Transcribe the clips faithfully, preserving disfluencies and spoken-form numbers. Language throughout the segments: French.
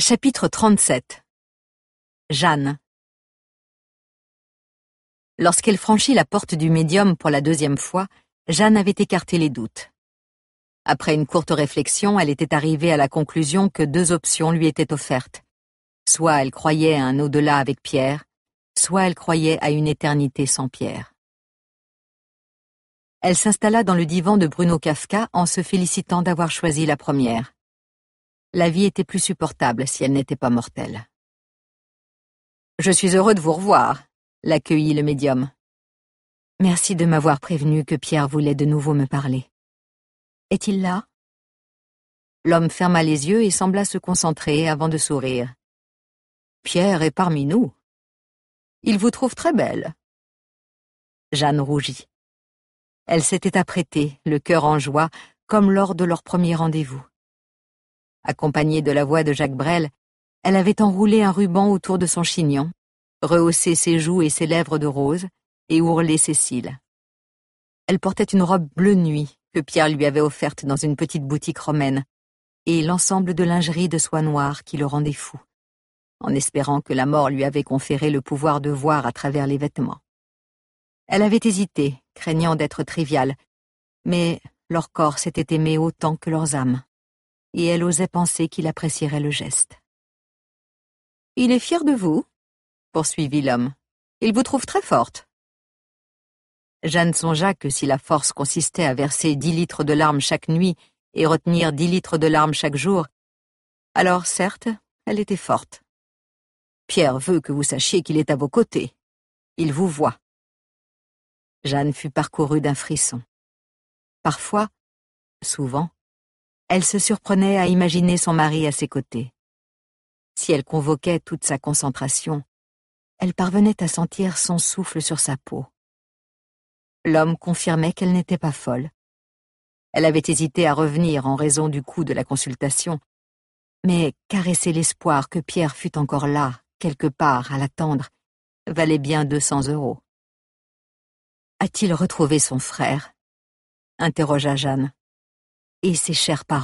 Chapitre trente-sept. Jeanne. Lorsqu'elle franchit la porte du médium pour la deuxième fois, Jeanne avait écarté les doutes. Après une courte réflexion, elle était arrivée à la conclusion que deux options lui étaient offertes. Soit elle croyait à un au-delà avec Pierre, soit elle croyait à une éternité sans Pierre. Elle s'installa dans le divan de Bruno Kafka en se félicitant d'avoir choisi la première. La vie était plus supportable si elle n'était pas mortelle. « Je suis heureux de vous revoir », l'accueillit le médium. « Merci de m'avoir prévenu que Pierre voulait de nouveau me parler. Est-il là ?» L'homme ferma les yeux et sembla se concentrer avant de sourire. « Pierre est parmi nous. Il vous trouve très belle. » Jeanne rougit. Elle s'était apprêtée, le cœur en joie, comme lors de leur premier rendez-vous. Accompagnée de la voix de Jacques Brel, elle avait enroulé un ruban autour de son chignon, rehaussé ses joues et ses lèvres de rose, et ourlé ses cils. Elle portait une robe bleu nuit que Pierre lui avait offerte dans une petite boutique romaine, et l'ensemble de lingerie de soie noire qui le rendait fou, en espérant que la mort lui avait conféré le pouvoir de voir à travers les vêtements. Elle avait hésité, craignant d'être triviale, mais leur corps s'était aimé autant que leurs âmes, et elle osait penser qu'il apprécierait le geste. « Il est fier de vous, » poursuivit l'homme. « Il vous trouve très forte. » Jeanne songea que si la force consistait à verser dix litres de larmes chaque nuit et retenir dix litres de larmes chaque jour, alors certes, elle était forte. Pierre veut que vous sachiez qu'il est à vos côtés. Il vous voit. Jeanne fut parcourue d'un frisson. Parfois, souvent, elle se surprenait à imaginer son mari à ses côtés. Si elle convoquait toute sa concentration, elle parvenait à sentir son souffle sur sa peau. L'homme confirmait qu'elle n'était pas folle. Elle avait hésité à revenir en raison du coût de la consultation, mais caresser l'espoir que Pierre fût encore là, quelque part, à l'attendre, valait bien deux cents euros. « A-t-il retrouvé son frère ?» interrogea Jeanne. « Et ses chers parents ?»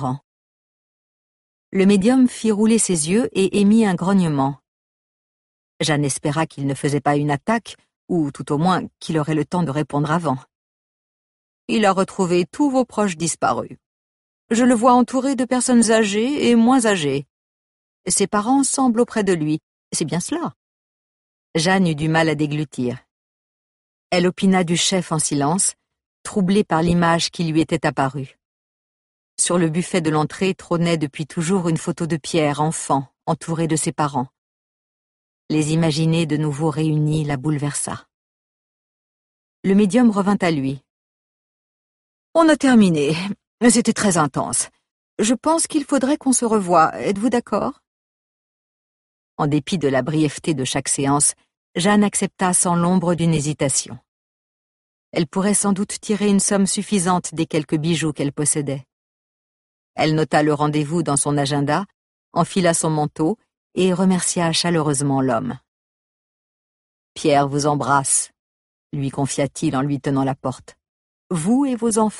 Le médium fit rouler ses yeux et émit un grognement. Jeanne espéra qu'il ne faisait pas une attaque, ou tout au moins qu'il aurait le temps de répondre avant. « Il a retrouvé tous vos proches disparus. Je le vois entouré de personnes âgées et moins âgées. Ses parents semblent auprès de lui, c'est bien cela. » Jeanne eut du mal à déglutir. Elle opina du chef en silence, troublée par l'image qui lui était apparue. Sur le buffet de l'entrée trônait depuis toujours une photo de Pierre, enfant, entouré de ses parents. Les imaginer de nouveau réunis la bouleversa. Le médium revint à lui. « On a terminé. C'était très intense. Je pense qu'il faudrait qu'on se revoie. Êtes-vous d'accord ?» En dépit de la brièveté de chaque séance, Jeanne accepta sans l'ombre d'une hésitation. Elle pourrait sans doute tirer une somme suffisante des quelques bijoux qu'elle possédait. Elle nota le rendez-vous dans son agenda, enfila son manteau et remercia chaleureusement l'homme. « Pierre vous embrasse », lui confia-t-il en lui tenant la porte. « Vous et vos enfants. »